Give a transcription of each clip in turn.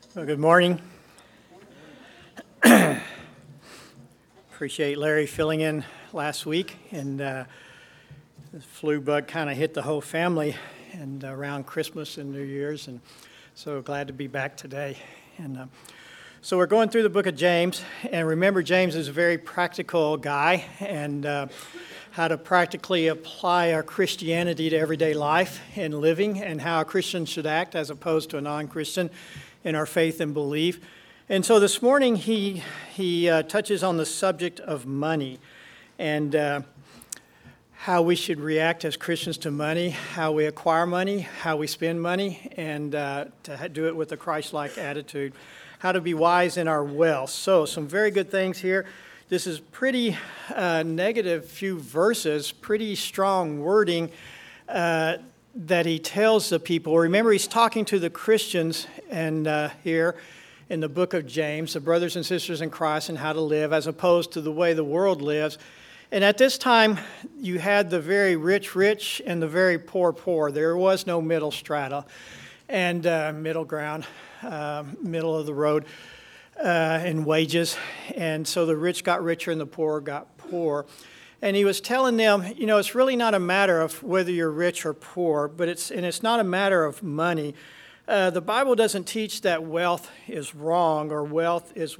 Well, good morning. Appreciate Larry filling in last week, and the flu bug kind of hit the whole family and around Christmas and New Year's, and so glad to be back today. And so we're going through the book of James, and remember, James is a very practical guy, and how to practically apply our Christianity to everyday life and living, and how a Christian should act as opposed to a non-Christian in our faith and belief. And so this morning he touches on the subject of money and how we should react as Christians to money, how we acquire money, how we spend money, and to do it with a Christ-like attitude, how to be wise in our wealth. So some very good things here. This is pretty negative few verses, pretty strong wording that he tells the people. Remember, he's talking to the Christians and here in the book of James, the brothers and sisters in Christ, and how to live as opposed to the way the world lives. And at this time, you had the very rich and the very poor. There was no middle strata and middle ground, middle of the road in wages. And so the rich got richer and the poor got poor. And he was telling them, it's really not a matter of whether you're rich or poor, but it's not a matter of money. The Bible doesn't teach that wealth is wrong or wealth is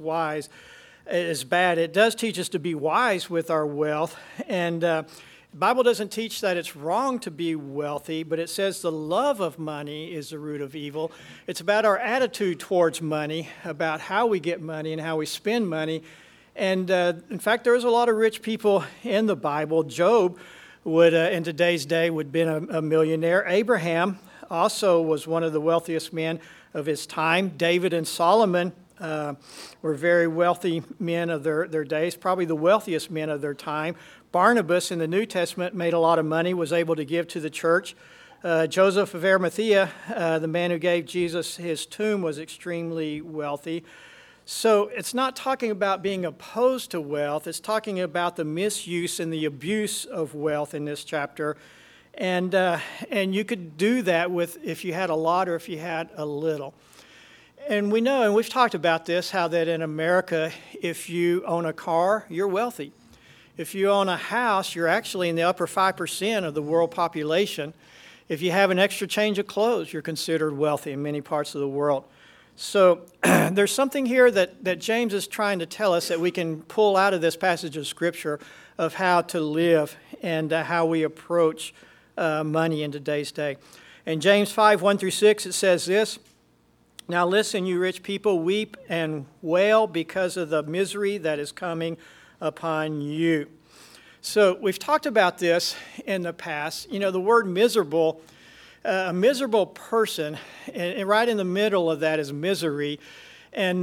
bad. It does teach us to be wise with our wealth. And the Bible doesn't teach that it's wrong to be wealthy, but it says the love of money is the root of evil. It's about our attitude towards money, about how we get money and how we spend money. And in fact, there's a lot of rich people in the Bible. Job would, in today's day, would have been a millionaire. Abraham also was one of the wealthiest men of his time. David and Solomon were very wealthy men of their days, probably the wealthiest men of their time. Barnabas in the New Testament made a lot of money, was able to give to the church. Joseph of Arimathea, the man who gave Jesus his tomb, was extremely wealthy. So it's not talking about being opposed to wealth. It's talking about the misuse and the abuse of wealth in this chapter. And you could do that if you had a lot or if you had a little. And we know, and we've talked about this, how that in America, if you own a car, you're wealthy. If you own a house, you're actually in the upper 5% of the world population. If you have an extra change of clothes, you're considered wealthy in many parts of the world. So there's something here that James is trying to tell us that we can pull out of this passage of Scripture of how to live and how we approach money in today's day. In James 5, 1-6, it says this: "Now listen, you rich people, weep and wail because of the misery that is coming upon you." So we've talked about this in the past. The word miserable, a miserable person, and right in the middle of that is misery. And,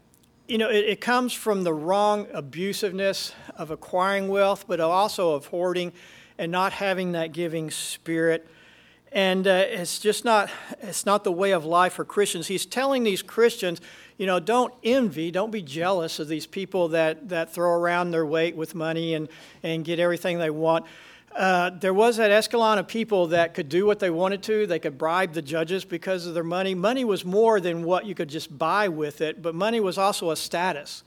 it comes from the wrong abusiveness of acquiring wealth, but also of hoarding and not having that giving spirit. And it's not the way of life for Christians. He's telling these Christians, don't envy, don't be jealous of these people that throw around their weight with money and get everything they want. There was that echelon of people that could do what they wanted to. They could bribe the judges because of their money. Money was more than what you could just buy with it, but money was also a status.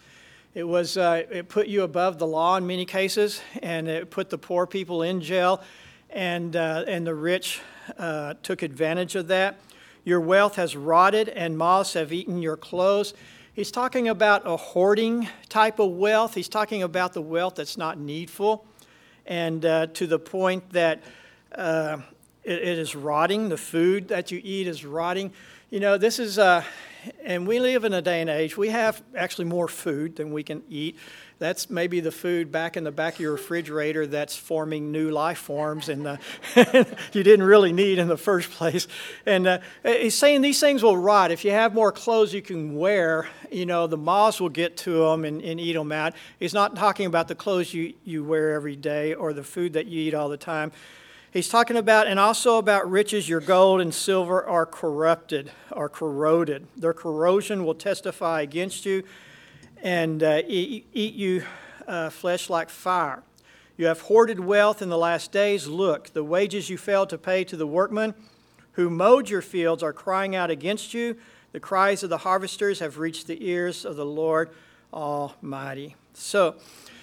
It put you above the law in many cases, and it put the poor people in jail, and the rich took advantage of that. Your wealth has rotted, and moths have eaten your clothes. He's talking about a hoarding type of wealth. He's talking about the wealth that's not needful, and to the point that it is rotting. The food that you eat is rotting. This is, and we live in a day and age, we have actually more food than we can eat. That's maybe the food back in the back of your refrigerator that's forming new life forms and you didn't really need in the first place. And he's saying these things will rot. If you have more clothes you can wear, the moths will get to them and eat them out. He's not talking about the clothes you wear every day or the food that you eat all the time. He's talking about, and also about riches, your gold and silver are corrupted, are corroded. Their corrosion will testify against you and eat you flesh like fire. You have hoarded wealth in the last days. Look, the wages you failed to pay to the workmen who mowed your fields are crying out against you. The cries of the harvesters have reached the ears of the Lord Almighty. So,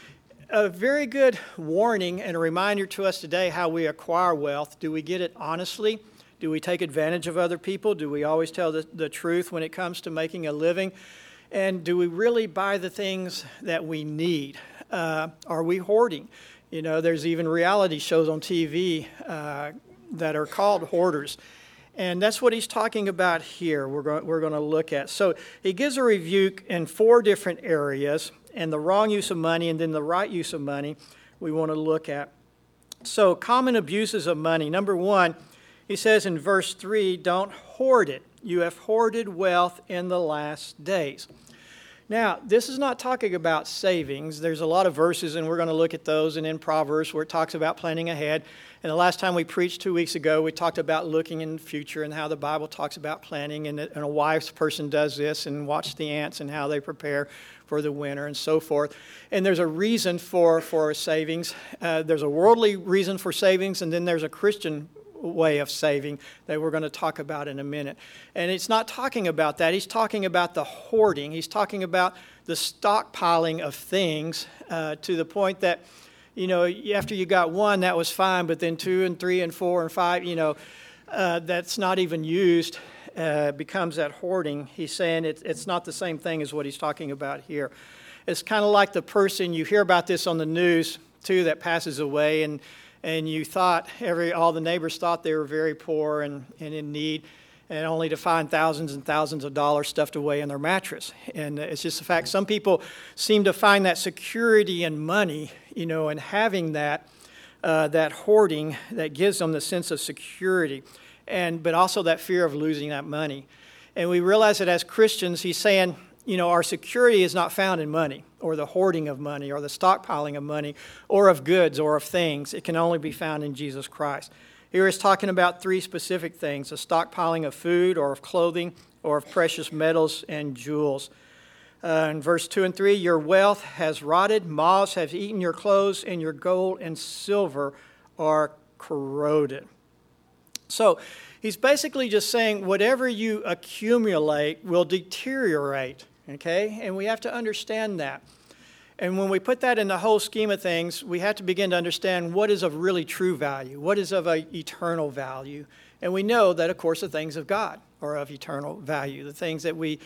a very good warning and a reminder to us today how we acquire wealth. Do we get it honestly? Do we take advantage of other people? Do we always tell the truth when it comes to making a living? And do we really buy the things that we need? Are we hoarding? You know, there's even reality shows on TV that are called hoarders. And that's what he's talking about here we're going to look at. So he gives a rebuke in 4 different areas, and the wrong use of money and then the right use of money we want to look at. So common abuses of money. Number 1, he says in verse 3, don't hoard it. You have hoarded wealth in the last days. Now, this is not talking about savings. There's a lot of verses, and we're going to look at those, and in Proverbs where it talks about planning ahead. And the last time we preached 2 weeks ago, we talked about looking in the future and how the Bible talks about planning, and a wise person does this, and watch the ants and how they prepare for the winter and so forth. And there's a reason for savings. There's a worldly reason for savings, and then there's a Christian way of saving that we're going to talk about in a minute. And it's not talking about that. He's talking about the hoarding. He's talking about the stockpiling of things to the point that, you know, after you got 1, that was fine, but then 2 and 3 and 4 and 5, you know, that's not even used, becomes that hoarding. He's saying it's not the same thing as what he's talking about here. It's kind of like the person, you hear about this on the news, too, that passes away, and you thought, all the neighbors thought they were very poor and in need, and only to find thousands and thousands of dollars stuffed away in their mattress. And it's just the fact, some people seem to find that security in money, you know, and having that hoarding that gives them the sense of security, but also that fear of losing that money. And we realize that as Christians, he's saying, you know, our security is not found in money or the hoarding of money or the stockpiling of money or of goods or of things. It can only be found in Jesus Christ. Here he's talking about 3 specific things: the stockpiling of food or of clothing or of precious metals and jewels. In verse 2 and 3, your wealth has rotted, moths have eaten your clothes, and your gold and silver are corroded. So he's basically just saying whatever you accumulate will deteriorate, okay? And we have to understand that. And when we put that in the whole scheme of things, we have to begin to understand what is of really true value, what is of an eternal value. And we know that, of course, the things of God are of eternal value, the things that we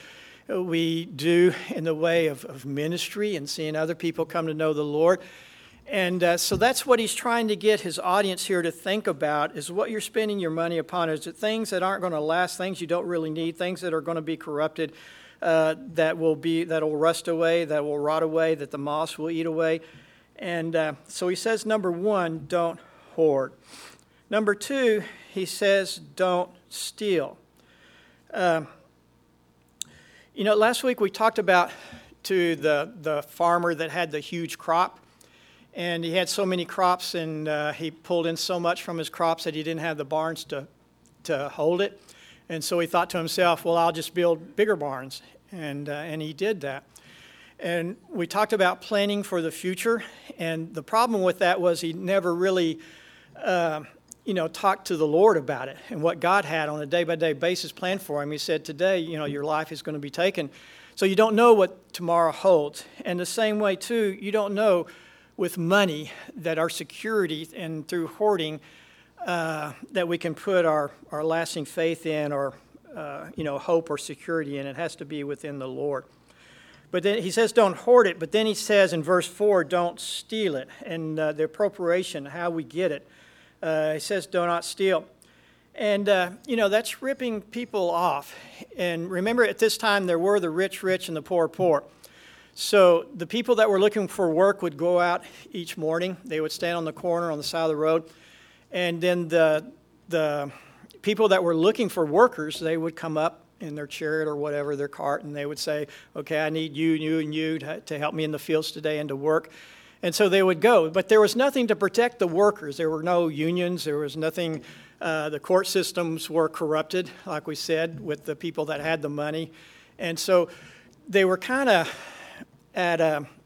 do in the way of ministry and seeing other people come to know the Lord. And so that's what he's trying to get his audience here to think about, is what you're spending your money upon. Is it things that aren't going to last, things you don't really need, things that are going to be corrupted, that will rust away, that will rot away, that the moths will eat away? And so he says, number 1, don't hoard. Number 2, he says, don't steal. You know, last week we talked about to the farmer that had the huge crop. And he had so many crops, and he pulled in so much from his crops that he didn't have the barns to hold it. And so he thought to himself, well, I'll just build bigger barns. And he did that. And we talked about planning for the future. And the problem with that was he never really, talked to the Lord about it and what God had on a day-by-day basis planned for him. He said, today, your life is going to be taken. So you don't know what tomorrow holds. And the same way, too, you don't know with money that our security and through hoarding that we can put our lasting faith in or hope or security in. It has to be within the Lord. But then he says don't hoard it, but then he says in verse 4, don't steal it. And the appropriation, how we get it. He says do not steal. And, that's ripping people off. And remember, at this time, there were the rich and the poor. So the people that were looking for work would go out each morning. They would stand on the corner on the side of the road. And then the people that were looking for workers, they would come up in their chariot or whatever, their cart, and they would say, okay, I need you and you to help me in the fields today and to work. And so they would go. But there was nothing to protect the workers. There were no unions. There was nothing. The court systems were corrupted, like we said, with the people that had the money. And so they were kind of at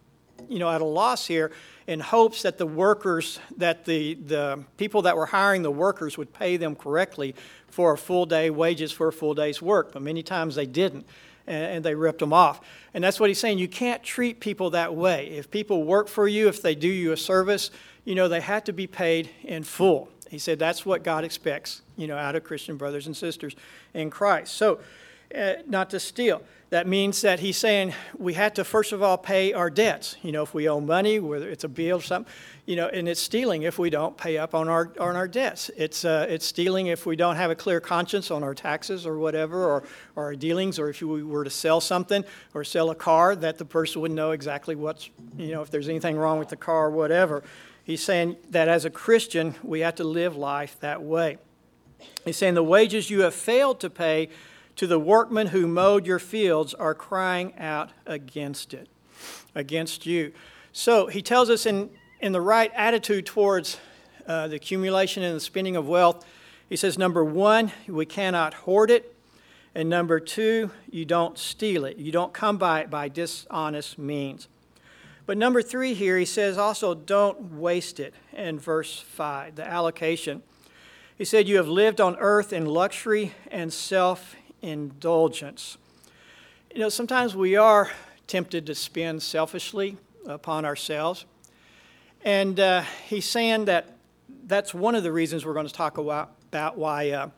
at a loss here in hopes that the workers, that the people that were hiring the workers would pay them correctly for a full day wages for a full day's work. But many times they didn't, and they ripped them off. And that's what he's saying. You can't treat people that way. If people work for you, if they do you a service, they have to be paid in full. He said that's what God expects, out of Christian brothers and sisters in Christ. So, not to steal. That means that he's saying we have to, first of all, pay our debts. If we owe money, whether it's a bill or something, and it's stealing if we don't pay up on our debts. It's stealing if we don't have a clear conscience on our taxes or whatever, or our dealings, or if we were to sell something or sell a car, that the person would know exactly what's, if there's anything wrong with the car or whatever. He's saying that as a Christian, we have to live life that way. He's saying the wages you have failed to pay to the workmen who mowed your fields are crying out against it, against you. So he tells us in the right attitude towards the accumulation and the spending of wealth. He says, number one, we cannot hoard it. And number two, you don't steal it. You don't come by it by dishonest means. But number three here, he says also, don't waste it in verse 5, the allocation. He said, you have lived on earth in luxury and self-indulgence. Sometimes we are tempted to spend selfishly upon ourselves. And he's saying that that's one of the reasons we're going to talk about why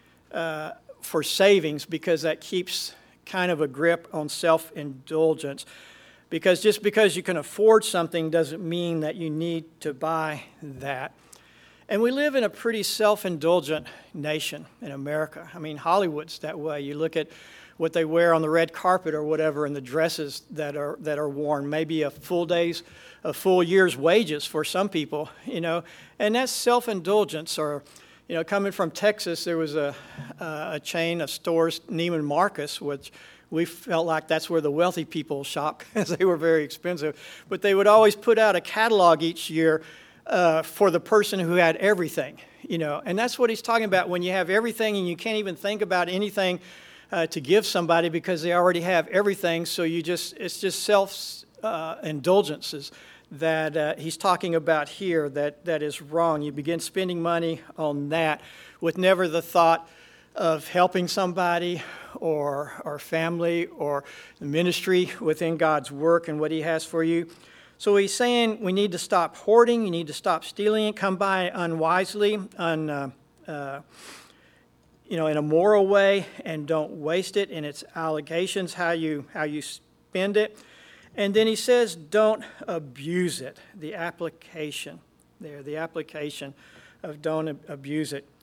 for savings, because that keeps kind of a grip on self-indulgence. Because just because you can afford something doesn't mean that you need to buy that. And we live in a pretty self-indulgent nation in America. I mean, Hollywood's that way. You look at what they wear on the red carpet or whatever, and the dresses that are worn, maybe a full year's wages for some people, and that's self-indulgence. Or, coming from Texas, there was a chain of stores, Neiman Marcus, which we felt like that's where the wealthy people shop because they were very expensive. But they would always put out a catalog each year for the person who had everything, and that's what he's talking about when you have everything and you can't even think about anything to give somebody because they already have everything. So it's just self-indulgences that he's talking about here that is wrong. You begin spending money on that with never the thought of helping somebody or family or the ministry within God's work and what he has for you. So he's saying we need to stop hoarding, you need to stop stealing it, come by unwisely, in a moral way, and don't waste it in its allegations, how you spend it. And then he says don't abuse it, the application there, the application of don't abuse it.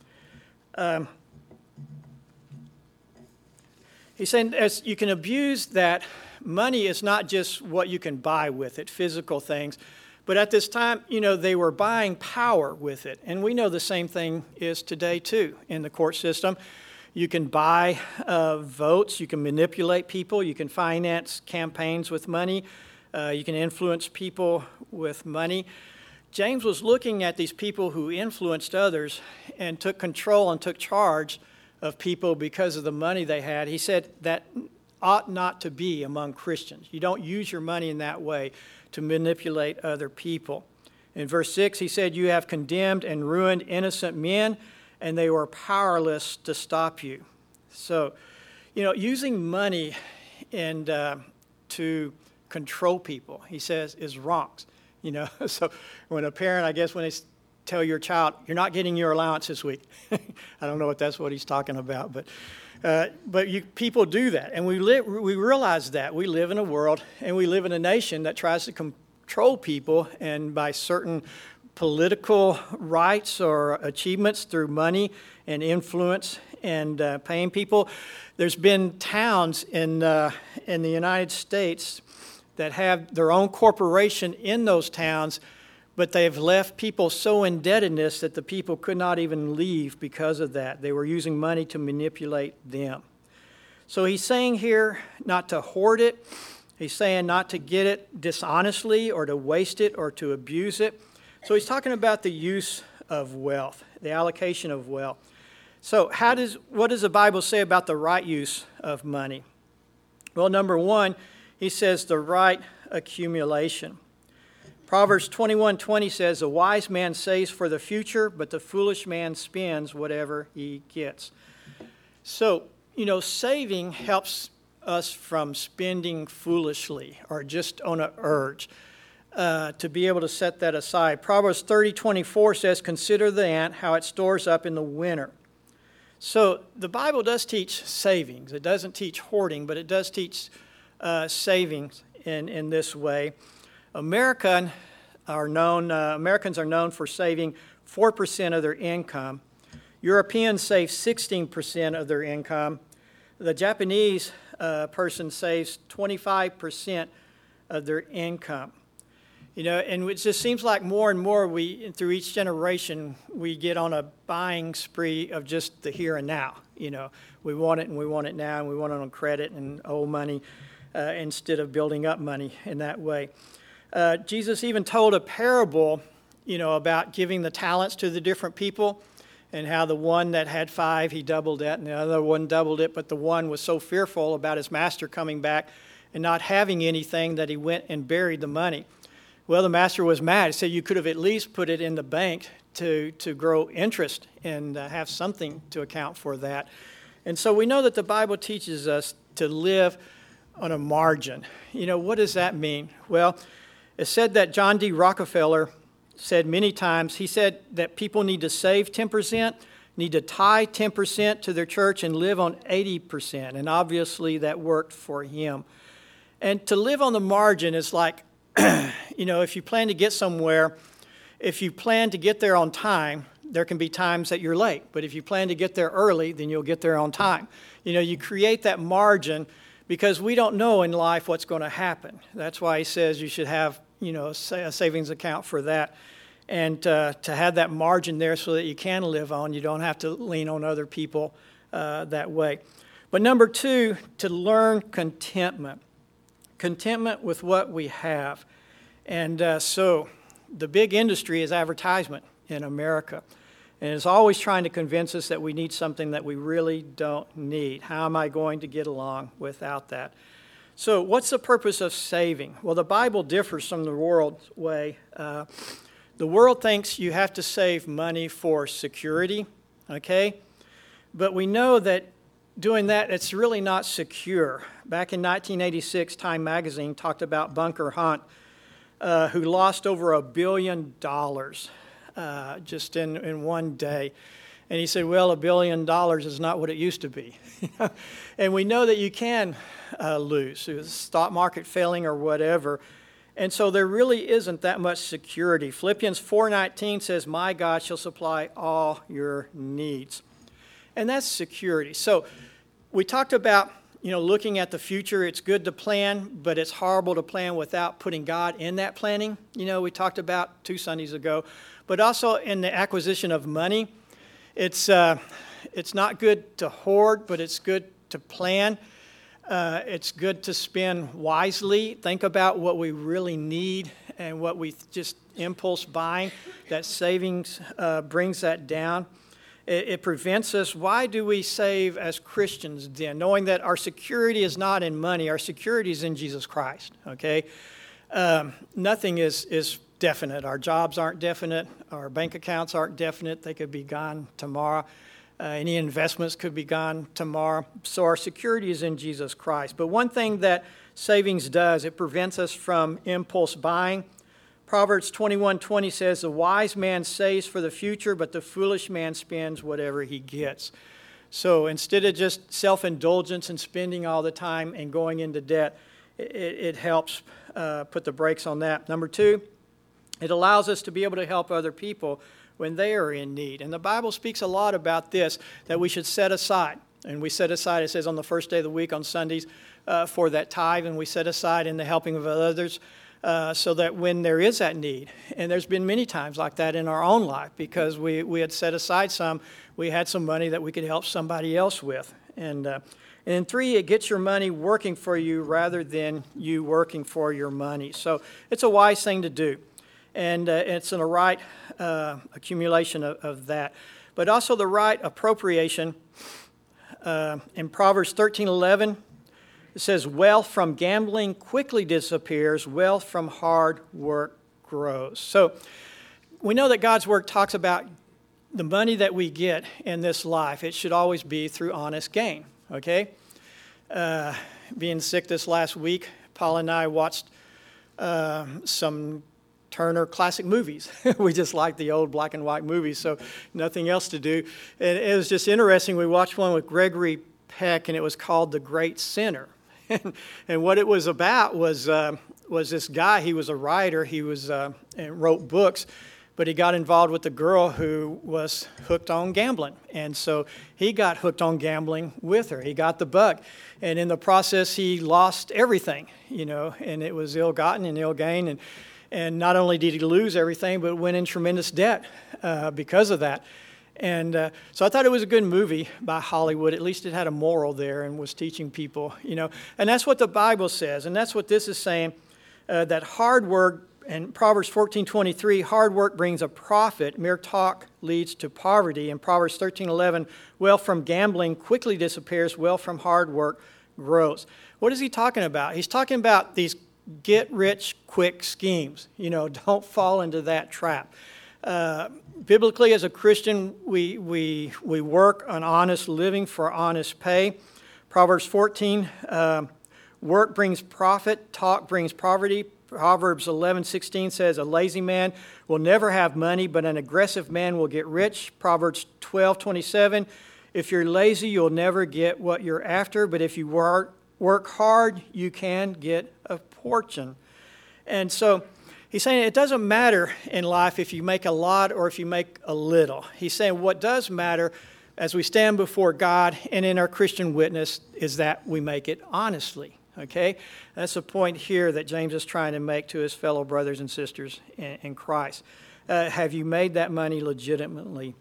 He's saying as you can abuse that. Money is not just what you can buy with it, physical things. But at this time, they were buying power with it. And we know the same thing is today, too, in the court system. You can buy votes. You can manipulate people. You can finance campaigns with money. You can influence people with money. James was looking at these people who influenced others and took control and took charge of people because of the money they had. He said that ought not to be among Christians. You don't use your money in that way to manipulate other people. In verse 6, he said, you have condemned and ruined innocent men, and they were powerless to stop you. So, using money and to control people, he says, is wrong. So when a parent, I guess when they tell your child, you're not getting your allowance this week. I don't know if that's what he's talking about, but people do that, and we realize that. We live in a world, and we live in a nation that tries to control people, and by certain political rights or achievements through money and influence and paying people. There's been towns in the United States that have their own corporation in those towns, but they've left people so indebtedness that the people could not even leave because of that. They were using money to manipulate them. So he's saying here not to hoard it. He's saying not to get it dishonestly or to waste it or to abuse it. So he's talking about the use of wealth, the allocation of wealth. So what does the Bible say about the right use of money? Well, number one, he says the right accumulation. Proverbs 21:20 says, "A wise man saves for the future, but the foolish man spends whatever he gets." So, saving helps us from spending foolishly or just on an urge, to be able to set that aside. Proverbs 30:24 says, "Consider the ant, how it stores up in the winter." So the Bible does teach savings. It doesn't teach hoarding, but it does teach savings in this way. Americans are known for saving 4% of their income. Europeans save 16% of their income. The Japanese person saves 25% of their income. And it just seems like more and more through each generation, we get on a buying spree of just the here and now. We want it and we want it now, and we want it on credit and owe money instead of building up money in that way. Jesus even told a parable, about giving the talents to the different people, and how the one that had 5, he doubled it, and the other one doubled it, but the one was so fearful about his master coming back and not having anything that he went and buried the money. Well, the master was mad. He said, "You could have at least put it in the bank to grow interest and have something to account for that." And so we know that the Bible teaches us to live on a margin. What does that mean? Well, it said that John D. Rockefeller said many times, he said that people need to save 10%, need to tie 10% to their church, and live on 80%. And obviously that worked for him. And to live on the margin is like, if you plan to get somewhere, if you plan to get there on time, there can be times that you're late. But if you plan to get there early, then you'll get there on time. You create that margin because we don't know in life what's going to happen. That's why he says you should have, a savings account for that. And to have that margin there so that you can live on. You don't have to lean on other people that way. But number 2, to learn contentment. Contentment with what we have. And so the big industry is advertisement in America. And it's always trying to convince us that we need something that we really don't need. How am I going to get along without that? So what's the purpose of saving? Well, the Bible differs from the world's way. The world thinks you have to save money for security, okay? But we know that doing that, it's really not secure. Back in 1986, Time magazine talked about Bunker Hunt, who lost over $1 billion just in one day. And he said, well, $1 billion is not what it used to be. And we know that you can lose, the stock market failing or whatever. And so there really isn't that much security. Philippians 4:19 says, "My God shall supply all your needs." And that's security. So we talked about, looking at the future. It's good to plan, but it's horrible to plan without putting God in that planning. We talked about 2 Sundays ago. But also in the acquisition of money, it's not good to hoard, but it's good to plan. It's good to spend wisely. Think about what we really need and what we just impulse buying. That savings brings that down. It prevents us. Why do we save as Christians then? Knowing that our security is not in money. Our security is in Jesus Christ, okay? Nothing is definite. Our jobs aren't definite. Our bank accounts aren't definite. They could be gone tomorrow. Any investments could be gone tomorrow. So our security is in Jesus Christ. But one thing that savings does, it prevents us from impulse buying. Proverbs 21:20 says, "The wise man saves for the future, but the foolish man spends whatever he gets." So instead of just self-indulgence and spending all the time and going into debt, it helps put the brakes on that. Number 2, it allows us to be able to help other people when they are in need. And the Bible speaks a lot about this, that we should set aside. And we set aside, it says on the first day of the week on Sundays, for that tithe, and we set aside in the helping of others so that when there is that need, and there's been many times like that in our own life because we had set aside some, we had some money that we could help somebody else with. And 3, it gets your money working for you rather than you working for your money. So it's a wise thing to do. And it's in a right accumulation of that. But also the right appropriation. In Proverbs 13:11, it says, "Wealth from gambling quickly disappears. Wealth from hard work grows. So we know that God's Word talks about the money that we get in this life. It should always be through honest gain, okay? Being sick this last week, Paul and I watched some Turner classic movies. We just like the old black and white movies, so nothing else to do. And it was just interesting. We watched one with Gregory Peck, and it was called The Great Sinner. And what it was about was this guy. He was a writer. He was and wrote books, but he got involved with a girl who was hooked on gambling. And so he got hooked on gambling with her. He got the bug. And in the process, he lost everything, and it was ill-gotten and ill-gained. And not only did he lose everything, but went in tremendous debt because of that. And so I thought it was a good movie by Hollywood. At least it had a moral there and was teaching people, And that's what the Bible says. And that's what this is saying, that hard work, and Proverbs 14:23, hard work brings a profit. Mere talk leads to poverty. And Proverbs 13:11, wealth from gambling quickly disappears. Wealth from hard work grows. What is he talking about? He's talking about these get-rich-quick schemes. Don't fall into that trap. Biblically, as a Christian, we work an honest living for honest pay. Proverbs 14, work brings profit, talk brings poverty. Proverbs 11:16 says, a lazy man will never have money, but an aggressive man will get rich. Proverbs 12:27, if you're lazy, you'll never get what you're after, but if you work hard, you can get a fortune. And so he's saying it doesn't matter in life if you make a lot or if you make a little. He's saying what does matter as we stand before God and in our Christian witness is that we make it honestly. Okay? That's the point here that James is trying to make to his fellow brothers and sisters in Christ. Have you made that money legitimately?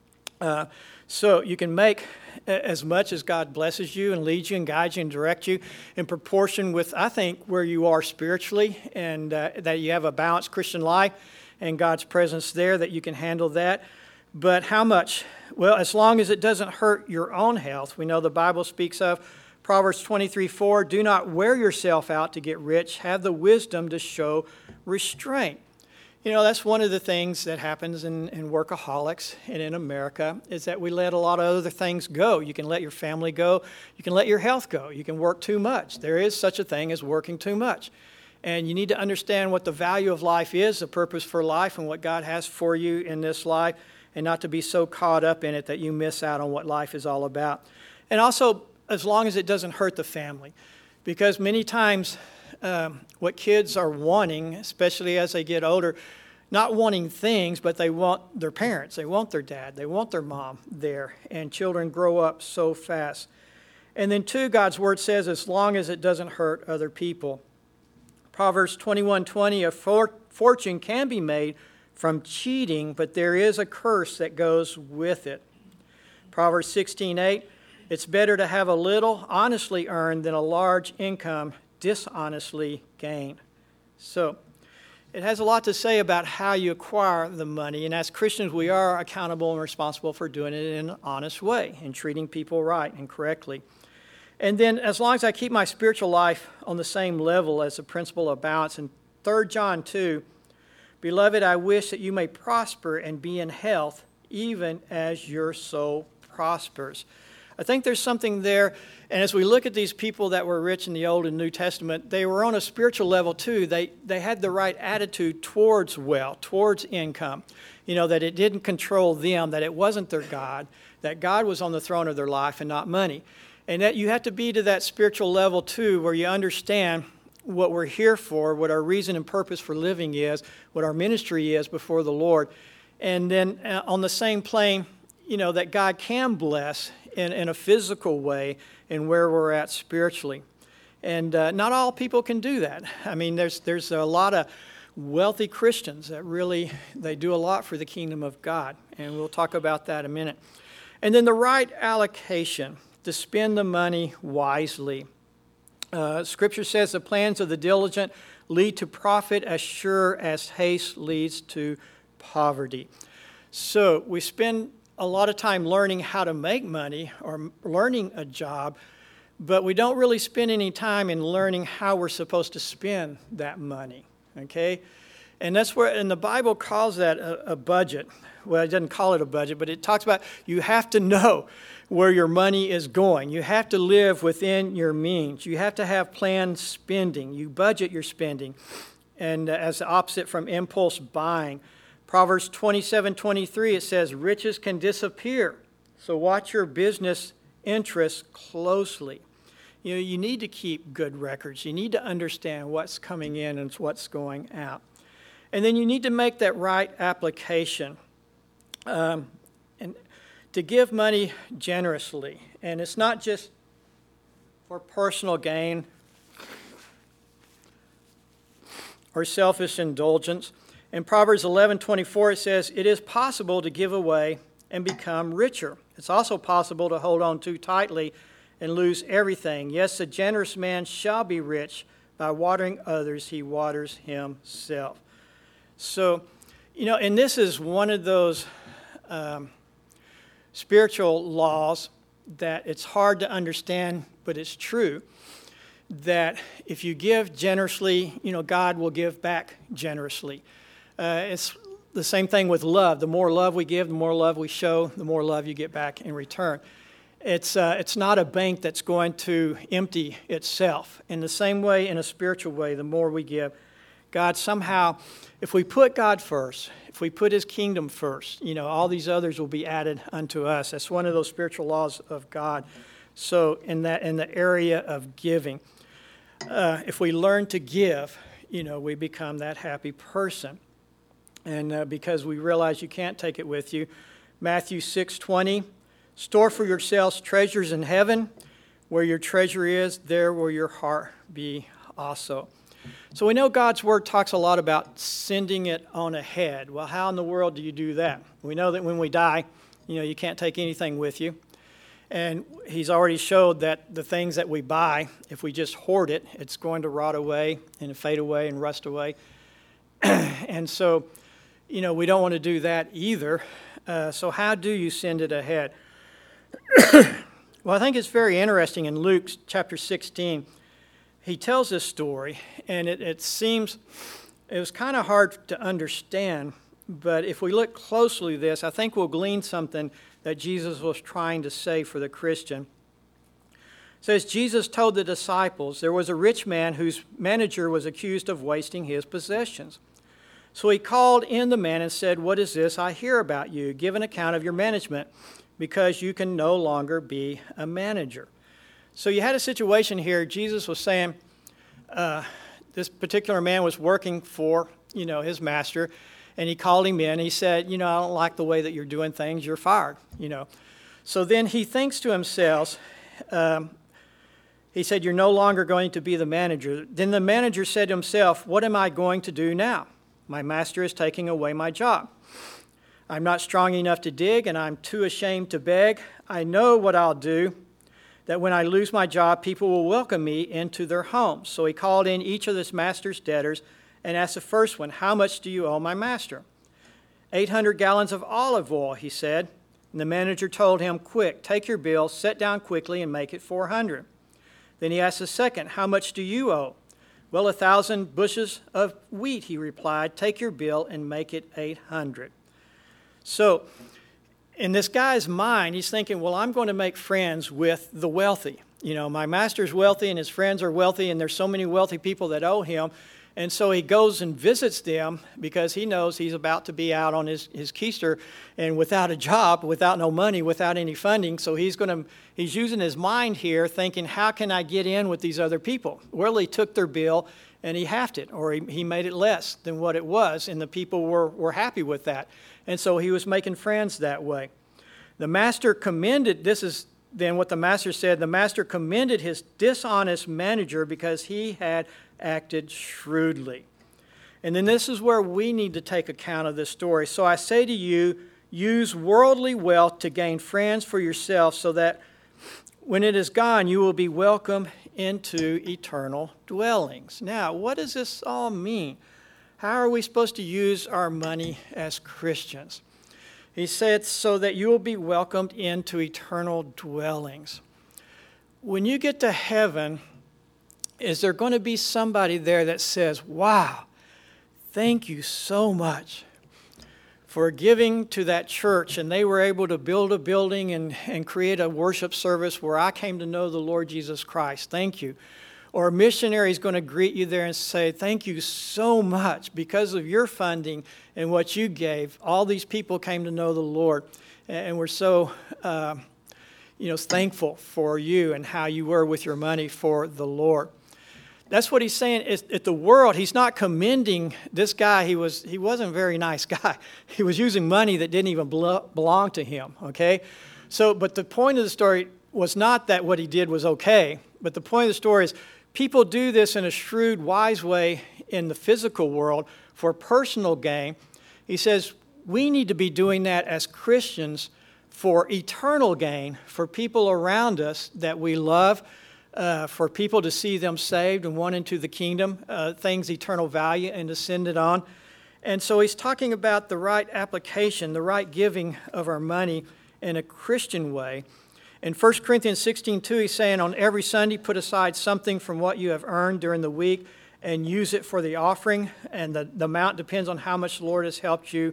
So you can make as much as God blesses you and leads you and guides you and directs you in proportion with, I think, where you are spiritually and that you have a balanced Christian life and God's presence there, that you can handle that. But how much? Well, as long as it doesn't hurt your own health. We know the Bible speaks of Proverbs 23:4, do not wear yourself out to get rich. Have the wisdom to show restraint. That's one of the things that happens in workaholics and in America is that we let a lot of other things go. You can let your family go. You can let your health go. You can work too much. There is such a thing as working too much. And you need to understand what the value of life is, the purpose for life, and what God has for you in this life, and not to be so caught up in it that you miss out on what life is all about. And also, as long as it doesn't hurt the family. Because many times what kids are wanting, especially as they get older, not wanting things, but they want their parents. They want their dad. They want their mom there. And children grow up so fast. And then, too, God's Word says, as long as it doesn't hurt other people. Proverbs 21:20, a fortune can be made from cheating, but there is a curse that goes with it. Proverbs 16:8, it's better to have a little honestly earned than a large income dishonestly gained. So it has a lot to say about how you acquire the money. And as Christians, we are accountable and responsible for doing it in an honest way and treating people right and correctly. And then as long as I keep my spiritual life on the same level as the principle of balance, in 3 John 2, beloved, I wish that you may prosper and be in health, even as your soul prospers. I think there's something there, and as we look at these people that were rich in the Old and New Testament, they were on a spiritual level too. They had the right attitude towards wealth, towards income, that it didn't control them, that it wasn't their God, that God was on the throne of their life and not money. And that you have to be to that spiritual level too, where you understand what we're here for, what our reason and purpose for living is, what our ministry is before the Lord. And then on the same plane, that God can bless in a physical way in where we're at spiritually. And not all people can do that. I mean, there's a lot of wealthy Christians that really, they do a lot for the kingdom of God. And we'll talk about that in a minute. And then the right allocation, to spend the money wisely. Scripture says the plans of the diligent lead to profit as sure as haste leads to poverty. So we spend a lot of time learning how to make money or learning a job, but we don't really spend any time in learning how we're supposed to spend that money, okay? And that's where, and the Bible calls that a budget. Well, it doesn't call it a budget, but it talks about you have to know where your money is going. You have to live within your means. You have to have planned spending. You budget your spending. And as the opposite from impulse buying. Proverbs 27:23, it says, riches can disappear. So watch your business interests closely. You know, you need to keep good records. You need to understand what's coming in and what's going out. And then you need to make that right application and to give money generously. And it's not just for personal gain or selfish indulgence. In Proverbs 11:24, it says, it is possible to give away and become richer. It's also possible to hold on too tightly and lose everything. Yes, a generous man shall be rich. By watering others, he waters himself. So, you know, and this is one of those spiritual laws that it's hard to understand, but it's true, that if you give generously, you know, God will give back generously. It's the same thing with love. The more love we give, the more love we show, the more love you get back in return. It's not a bank that's going to empty itself. In the same way, in a spiritual way, the more we give, God somehow, if we put God first, if we put his kingdom first, you know, all these others will be added unto us. That's one of those spiritual laws of God. So in the area of giving, if we learn to give, you know, we become that happy person. And because we realize you can't take it with you. Matthew 6:20, store for yourselves treasures in heaven. Where your treasure is, there will your heart be also. So we know God's word talks a lot about sending it on ahead. Well, how in the world do you do that? We know that when we die, you know, you can't take anything with you. And he's already showed that the things that we buy, if we just hoard it, it's going to rot away and fade away and rust away. And so, you know, we don't want to do that either. So how do you send it ahead? Well, I think it's very interesting in Luke chapter 16. He tells this story, and it seems, it was kind of hard to understand, but if we look closely at this, I think we'll glean something that Jesus was trying to say for the Christian. It says, Jesus told the disciples, there was a rich man whose manager was accused of wasting his possessions. So he called in the man and said, what is this I hear about you? Give an account of your management, because you can no longer be a manager. So you had a situation here. Jesus was saying this particular man was working for, you know, his master, and he called him in. He said, you know, I don't like the way that you're doing things. You're fired, you know. So then he thinks to himself, he said, you're no longer going to be the manager. Then the manager said to himself, what am I going to do now? My master is taking away my job. I'm not strong enough to dig, and I'm too ashamed to beg. I know what I'll do, that when I lose my job, people will welcome me into their homes. So he called in each of his master's debtors and asked the first one, how much do you owe my master? 800 gallons of olive oil, he said. And the manager told him, quick, take your bill, sit down quickly, and make it 400. Then he asked the second, how much do you owe? Well, 1,000 bushels of wheat, he replied. Take your bill and make it 800. So in this guy's mind, he's thinking, well, I'm going to make friends with the wealthy. You know, my master's wealthy and his friends are wealthy, and there's so many wealthy people that owe him. And so he goes and visits them because he knows he's about to be out on his keister and without a job, without no money, without any funding. So he's using his mind here thinking, how can I get in with these other people? Well, he took their bill and he halved it, or he made it less than what it was, and the people were happy with that. And so he was making friends that way. The master commended, this is then what the master said, the master commended his dishonest manager because he had acted shrewdly. And then this is where we need to take account of this story. So I say to you, use worldly wealth to gain friends for yourself, so that when it is gone, you will be welcomed into eternal dwellings. Now, what does this all mean? How are we supposed to use our money as Christians? He said, so that you will be welcomed into eternal dwellings. When you get to heaven, is there going to be somebody there that says, wow, thank you so much for giving to that church, and they were able to build a building and create a worship service where I came to know the Lord Jesus Christ. Thank you. Or a missionary is going to greet you there and say, thank you so much. Because of your funding and what you gave, all these people came to know the Lord. And we're so thankful for you and how you were with your money for the Lord. That's what he's saying. At the world, he's not commending this guy. He wasn't a very nice guy. He was using money that didn't even belong to him, okay? But the point of the story was not that what he did was okay, but the point of the story is people do this in a shrewd, wise way in the physical world for personal gain. He says we need to be doing that as Christians for eternal gain, for people around us that we love, for people to see them saved and won into the kingdom, things eternal value and ascended on. And so he's talking about the right application, the right giving of our money in a Christian way. In 1 Corinthians 16:2, he's saying, on every Sunday, put aside something from what you have earned during the week and use it for the offering. And the amount depends on how much the Lord has helped you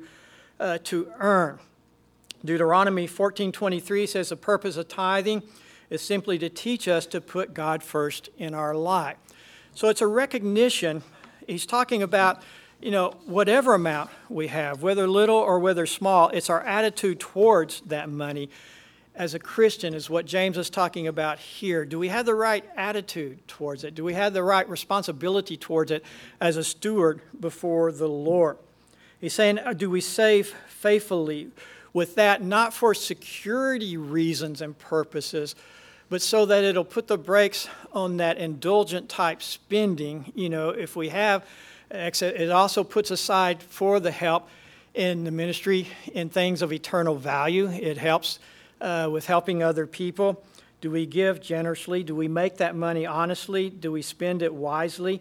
to earn. Deuteronomy 14:23 says the purpose of tithing is simply to teach us to put God first in our life. So it's a recognition. He's talking about, whatever amount we have, whether little or whether small, it's our attitude towards that money as a Christian is what James is talking about here. Do we have the right attitude towards it? Do we have the right responsibility towards it as a steward before the Lord? He's saying, do we save faithfully with that, not for security reasons and purposes, but so that it'll put the brakes on that indulgent type spending. If we have excess, it also puts aside for the help in the ministry in things of eternal value. It helps with helping other people. Do we give generously? Do we make that money honestly? Do we spend it wisely?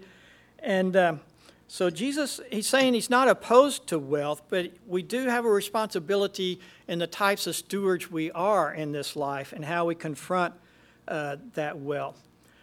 And so Jesus, he's saying he's not opposed to wealth, but we do have a responsibility in the types of stewards we are in this life and how we confront that wealth.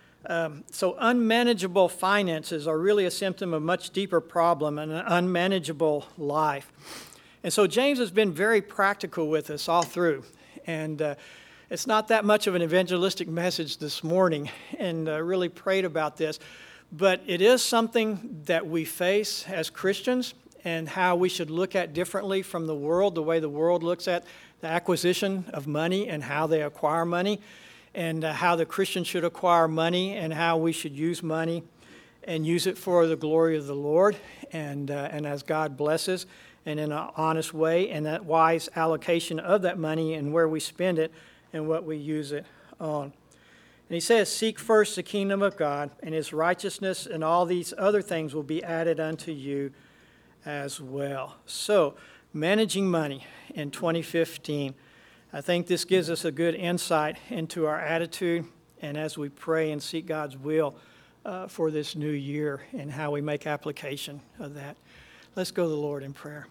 So unmanageable finances are really a symptom of a much deeper problem, an unmanageable life. And so James has been very practical with us all through. And it's not that much of an evangelistic message this morning, and really prayed about this. But it is something that we face as Christians and how we should look at differently from the world, the way the world looks at the acquisition of money and how they acquire money, and how the Christian should acquire money and how we should use money and use it for the glory of the Lord and as God blesses and in an honest way, and that wise allocation of that money and where we spend it and what we use it on. And he says, seek first the kingdom of God and his righteousness, and all these other things will be added unto you as well. So, managing money in 2015. I think this gives us a good insight into our attitude and as we pray and seek God's will for this new year and how we make application of that. Let's go to the Lord in prayer.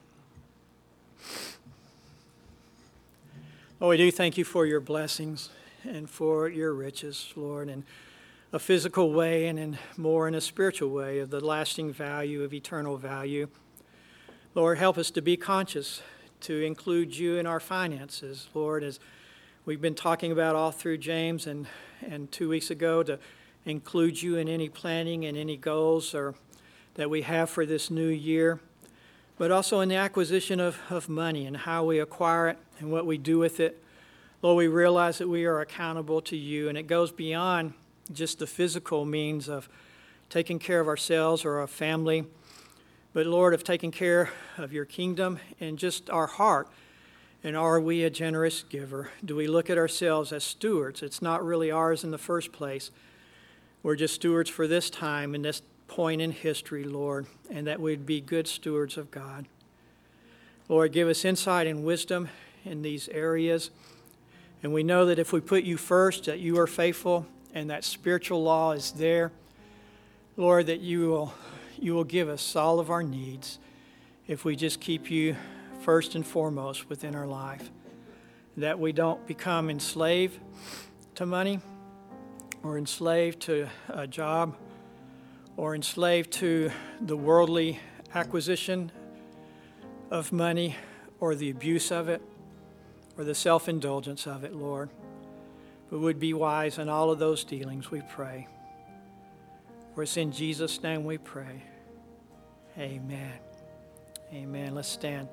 Lord, we do thank you for your blessings and for your riches, Lord, in a physical way and in a spiritual way of the lasting value of eternal value. Lord, help us to be conscious to include you in our finances, Lord, as we've been talking about all through James and 2 weeks ago, to include you in any planning and any goals or that we have for this new year, but also in the acquisition of money and how we acquire it and what we do with it. Lord, we realize that we are accountable to you, and it goes beyond just the physical means of taking care of ourselves or our family, but Lord, of taking care of your kingdom and just our heart. And are we a generous giver? Do we look at ourselves as stewards? It's not really ours in the first place. We're just stewards for this time and this point in history, Lord, and that we'd be good stewards of God. Lord, give us insight and wisdom in these areas. And we know that if we put you first, that you are faithful and that spiritual law is there. Lord, that you will give us all of our needs if we just keep you first and foremost within our life. That we don't become enslaved to money or enslaved to a job or enslaved to the worldly acquisition of money or the abuse of it or the self-indulgence of it, Lord. But would be wise in all of those dealings, we pray. For it's in Jesus' name we pray. Amen. Amen. Let's stand.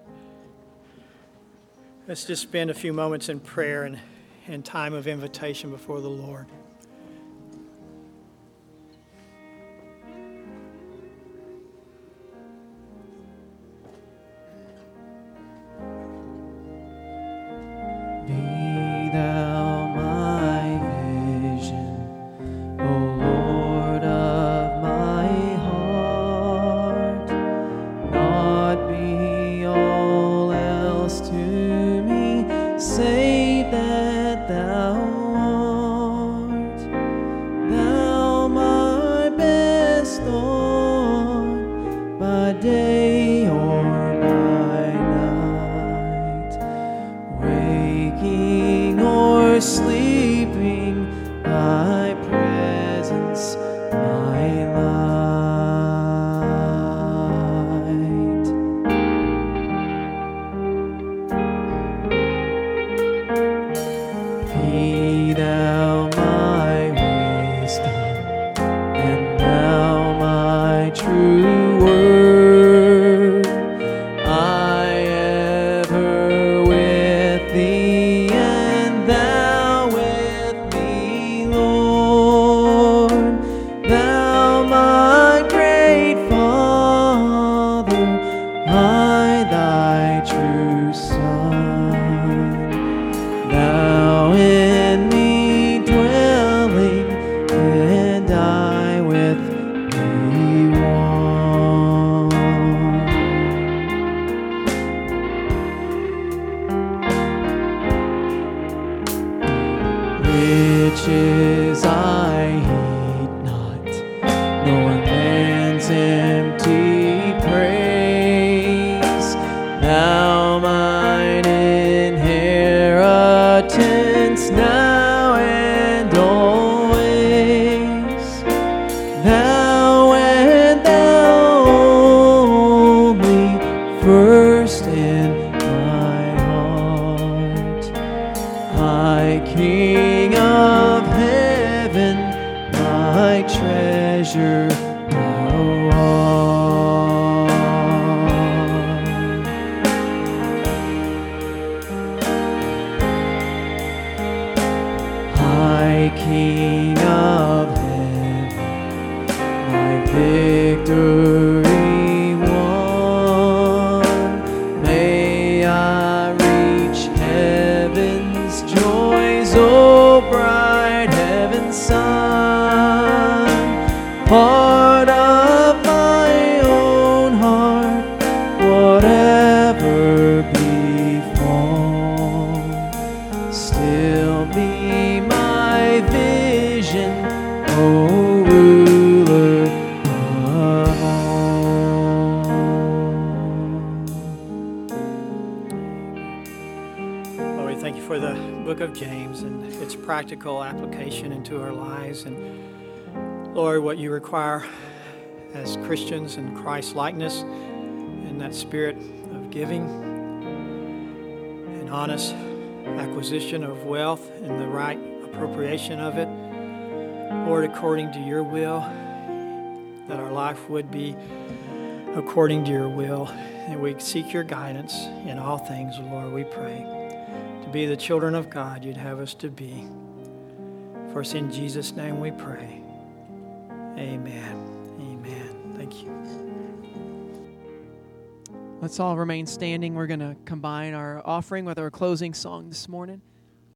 Let's just spend a few moments in prayer and time of invitation before the Lord. Be thou my vision, O Lord of my heart, not be all else to me, save that thou art. Thou my best Lord, by day or by night, waking or sleeping, thy presence my light. Be thou my wisdom, and thou my true word. I ever with thee, and thou with me, Lord. Thou my great Father, I thy true Son. Thou in me dwelling, and I with thee one. Riches I heed not, nor man's empty praise. Thou mine inheritance now and always. Thou and thou only, first in my heart. High King of heaven, my treasure thou art. High King of heaven, my victory won. May I reach heaven's joys, O bright heaven's sun. Part of my own heart, whatever befall, still be my vision, O ruler of all. Lord, we thank you for the book of James and its practical application into our lives. And Lord, what you require as Christians in Christ's likeness and that spirit of giving and honest acquisition of wealth and the right appropriation of it. Lord, according to your will, that our life would be according to your will, and we seek your guidance in all things, Lord, we pray. To be the children of God you'd have us to be. For it's in Jesus' name we pray. Amen. Amen. Thank you. Let's all remain standing. We're going to combine our offering with our closing song this morning.